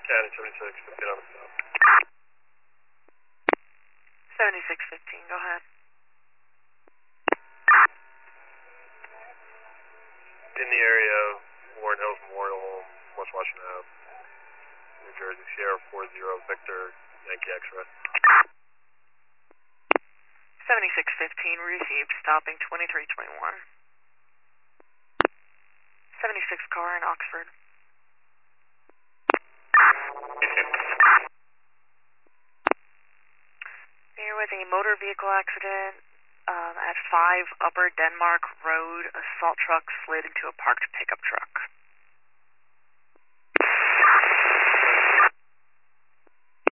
County 76, 15 on the stop. 7615, go ahead. In the area of Warren Hills Memorial Home, West Washington Ave, New Jersey, Sierra 40 Victor, Yankee X-ray. 7615 received, stopping 2321. 76 car in Oxford. There was a motor vehicle accident at 5 Upper Denmark Road. A salt truck slid into a parked pickup truck.